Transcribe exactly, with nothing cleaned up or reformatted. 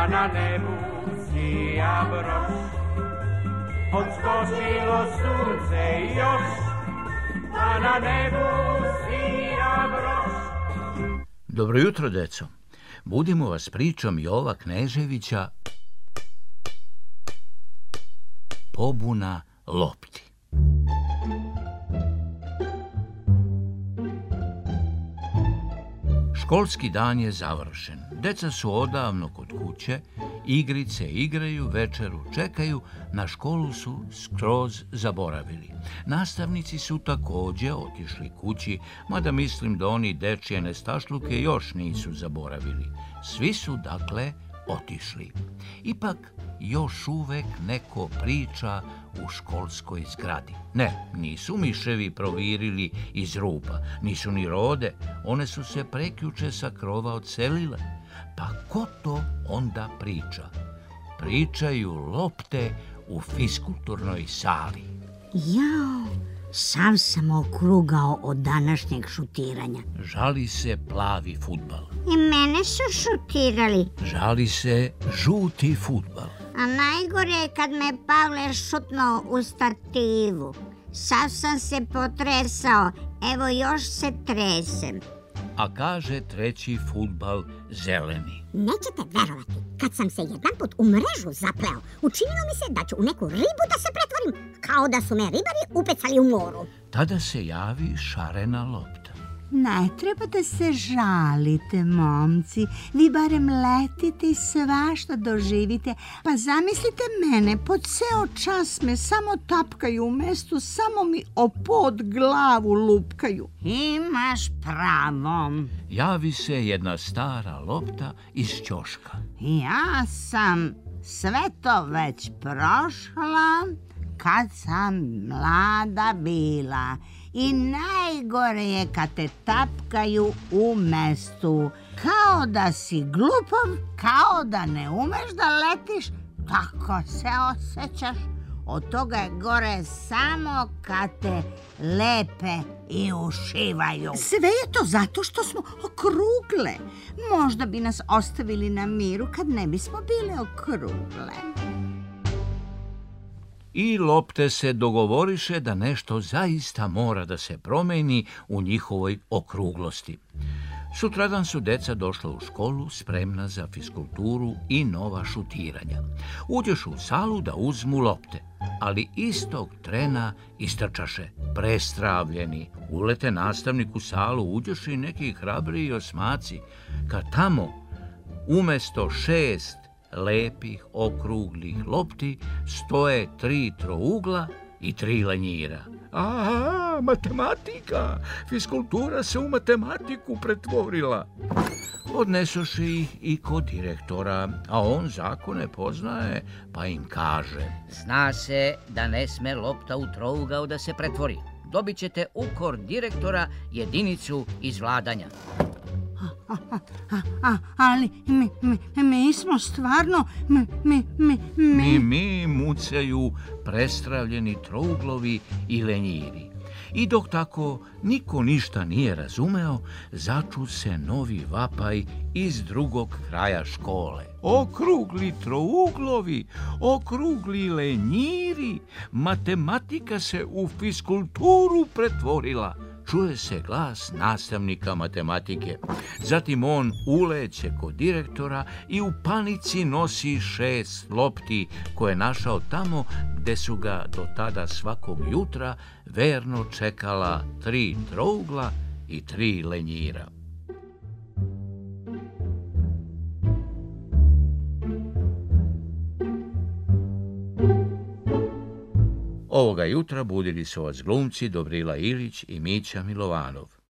pa na nebu sija broš. Odskočilo sunce još, pa na nebu sija broš. Dobro jutro, deco. Budimo vas pričom Jova Kneževića Pobuna lopti. Školski dan je završen. Deca su odavno kod kuće, igrice igraju, večeru čekaju, na školu su skroz zaboravili. Nastavnici su također otišli kući, mada mislim da oni dečje nestašluke još nisu zaboravili. Svi su, dakle, otišli. Ipak, još uvek neko priča u školskoj zgradi. Ne, nisu miševi provirili iz rupa, nisu ni rode, one su se prekjuče sa krova odselile. Pa ko to onda priča? Pričaju lopte u fiskulturnoj sali. Jao, sam sam okrugao od današnjeg šutiranja. Žali se plavi fudbal. I mene su šutirali. Žali se žuti fudbal. A najgore je kad me Pavle šutnuo u stativu. Sav sam se potresao, evo još se tresem. A kaže treći fudbal zeleni. Nećete verovati, kad sam se jedan put u mrežu zapleo, učinilo mi se da ću u neku ribu da se pretvorim, kao da su me ribari upecali u moru. Tada se javi šarena lopta. Ne trebate se žalite, momci. Vi barem letite i svašta doživite. Pa zamislite mene, po ceo čas me samo tapkaju u mestu, samo mi o pod glavu lupkaju. Imaš pravo. Javi se jedna stara lopta iz ćoška. Ja sam sve to već prošla kad sam mlada bila. I najgore je kad te tapkaju u mestu. Kao da si glupav, kao da ne umeš da letiš, tako se osjećaš. Od toga je gore samo kad te lepe i ušivaju. Sve je to zato što smo okrugle. Možda bi nas ostavili na miru kad ne bismo bile okrugle. I lopte se dogovoriše da nešto zaista mora da se promeni u njihovoj okruglosti. Sutradan su deca došla u školu spremna za fiskulturu i nova šutiranja. Uđeš u salu da uzmu lopte, ali istog trena istrčaše, prestravljeni. Ulete nastavnik u salu, uđeš i neki hrabri osmaci, kad tamo umesto šest lepih okruglih lopti stoje tri trougla i tri lenjira. Aha, matematika! Fiskultura se u matematiku pretvorila. Odnesoše ih i kod direktora, a on zakone poznaje, pa im kaže: Zna se da ne sme lopta u trougao da se pretvori. Dobit ćete ukor direktora, jedinicu izvladanja. A, a, a, ali mi, mi, mi smo stvarno mi, mi, mi, mi... Mi, mi mucaju prestravljeni trouglovi i lenjiri. I dok tako niko ništa nije razumeo, začu se novi vapaj iz drugog kraja škole. Okrugli trouglovi, okrugli lenjiri, matematika se u fiskulturu pretvorila. Čuje se glas nastavnika matematike. Zatim on uleće kod direktora i u panici nosi šest lopti koje je našao tamo gde su ga do tada svakog jutra verno čekala tri trougla i tri lenjira. Ovoga jutra budili su vas glumci Dobrila Ilić i Mića Milovanov.